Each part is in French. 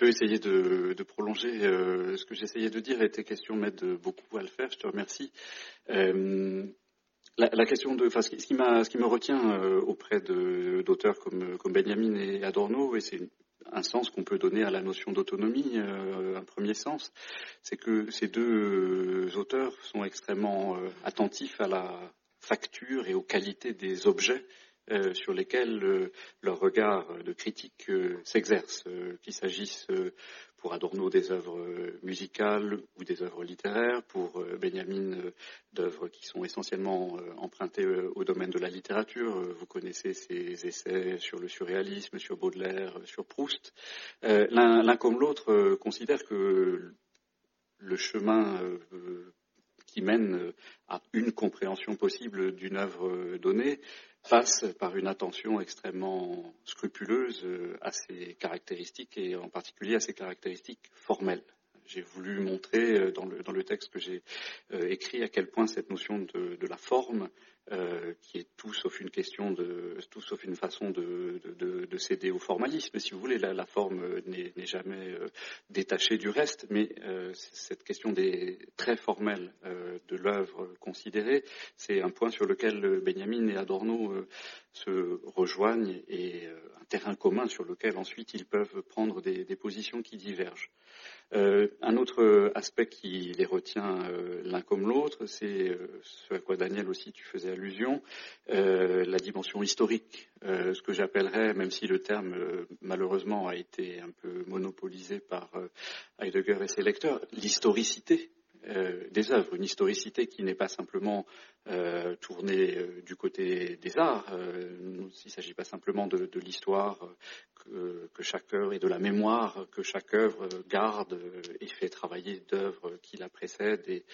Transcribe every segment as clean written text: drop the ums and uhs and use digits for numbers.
peux essayer de prolonger ce que j'essayais de dire, et tes questions m'aident beaucoup à le faire, je te remercie. La question ce qui me retient auprès d'auteurs comme Benjamin et Adorno, et c'est un sens qu'on peut donner à la notion d'autonomie, un premier sens, c'est que ces deux auteurs sont extrêmement attentifs à la facture et aux qualités des objets sur lesquels leur regard de critique s'exerce, qu'il s'agisse pour Adorno des œuvres musicales ou des œuvres littéraires, pour Benjamin d'œuvres qui sont essentiellement empruntées au domaine de la littérature. Vous connaissez ses essais sur le surréalisme, sur Baudelaire, sur Proust. L'un comme l'autre considère que le chemin qui mène à une compréhension possible d'une œuvre donnée passe par une attention extrêmement scrupuleuse à ses caractéristiques, et en particulier à ses caractéristiques formelles. J'ai voulu montrer dans le texte que j'ai écrit à quel point cette notion de la forme, qui est tout sauf une façon de céder au formalisme, si vous voulez, la forme n'est jamais détachée du reste, mais cette question des traits formels de l'œuvre considérée, c'est un point sur lequel Benjamin et Adorno se rejoignent, et un terrain commun sur lequel ensuite ils peuvent prendre des positions qui divergent. Un autre aspect qui les retient l'un comme l'autre, c'est ce à quoi Daniel aussi tu faisais allusion, la dimension historique, ce que j'appellerais, même si le terme malheureusement a été un peu monopolisé par Heidegger et ses lecteurs, l'historicité des œuvres, une historicité qui n'est pas simplement tournée du côté des arts. Il ne s'agit pas simplement de l'histoire que chaque œuvre, et de la mémoire que chaque œuvre garde et fait travailler d'œuvres qui la précèdent et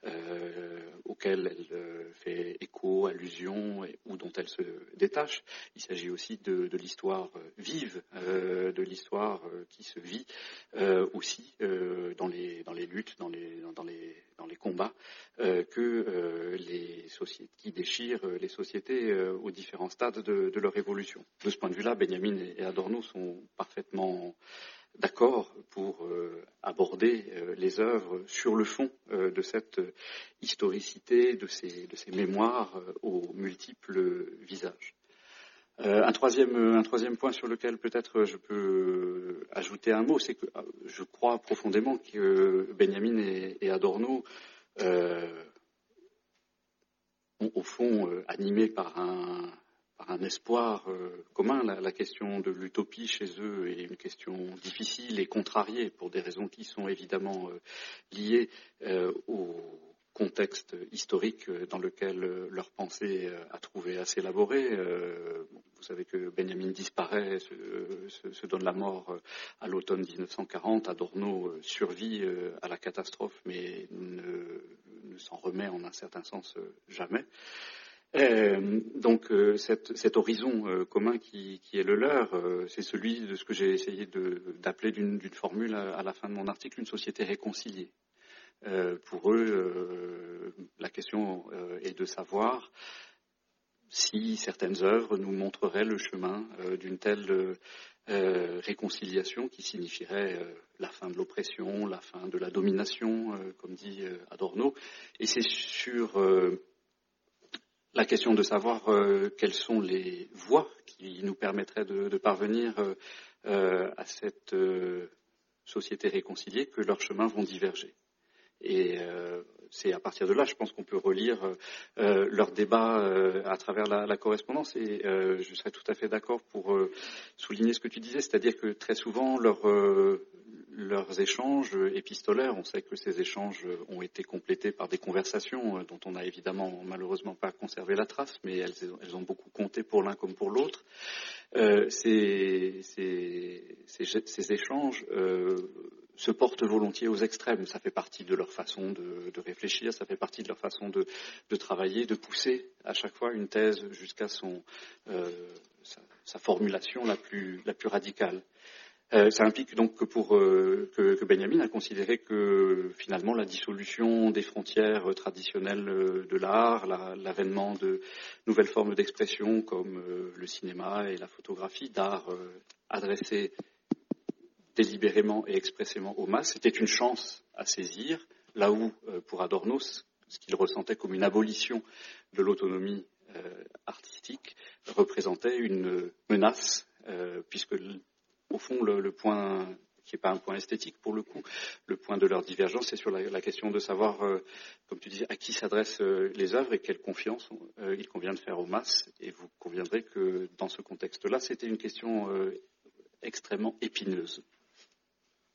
auxquelles elle fait écho, allusion, ou dont elle se détache. Il s'agit aussi de l'histoire vive, de l'histoire qui se vit aussi dans les luttes, dans les combats qui déchirent les sociétés aux différents stades de leur évolution. De ce point de vue-là, Benjamin et Adorno sont parfaitement d'accord pour aborder les œuvres sur le fond de cette historicité, de ces mémoires aux multiples visages. Un troisième point sur lequel peut-être je peux ajouter un mot, c'est que je crois profondément que Benjamin et Adorno ont au fond animé par un espoir commun. La question de l'utopie chez eux est une question difficile et contrariée pour des raisons qui sont évidemment liées au contexte historique dans lequel leur pensée a trouvé à s'élaborer. Vous savez que Benjamin disparaît, se donne la mort à l'automne 1940. Adorno survit à la catastrophe, mais ne s'en remet en un certain sens jamais. Donc cet horizon commun qui est le leur, c'est celui de ce que j'ai essayé d'appeler d'une formule à la fin de mon article, une société réconciliée. Pour eux, la question est de savoir si certaines œuvres nous montreraient le chemin d'une telle réconciliation qui signifierait la fin de l'oppression, la fin de la domination, comme dit Adorno. Et c'est sur la question de savoir quelles sont les voies qui nous permettraient de parvenir à cette société réconciliée que leurs chemins vont diverger. Et c'est à partir de là, je pense qu'on peut relire leur débat à travers la correspondance. Et je serais tout à fait d'accord pour souligner ce que tu disais, c'est-à-dire que très souvent leurs échanges épistolaires, on sait que ces échanges ont été complétés par des conversations dont on n'a évidemment malheureusement pas conservé la trace, mais elles ont beaucoup compté pour l'un comme pour l'autre. Ces échanges se portent volontiers aux extrêmes. Ça fait partie de leur façon de réfléchir, ça fait partie de leur façon de travailler, de pousser à chaque fois une thèse jusqu'à sa formulation la plus radicale. Ça implique donc que Benjamin a considéré que finalement la dissolution des frontières traditionnelles de l'art, l'avènement de nouvelles formes d'expression comme le cinéma et la photographie, d'art adressé délibérément et expressément aux masses, c'était une chance à saisir, là où, pour Adorno, ce qu'il ressentait comme une abolition de l'autonomie artistique représentait une menace, puisque, au fond, le point qui n'est pas un point esthétique pour le coup, le point de leur divergence, c'est sur la question de savoir, comme tu disais, à qui s'adressent les œuvres et quelle confiance il convient de faire aux masses. Et vous conviendrez que dans ce contexte-là, c'était une question extrêmement épineuse.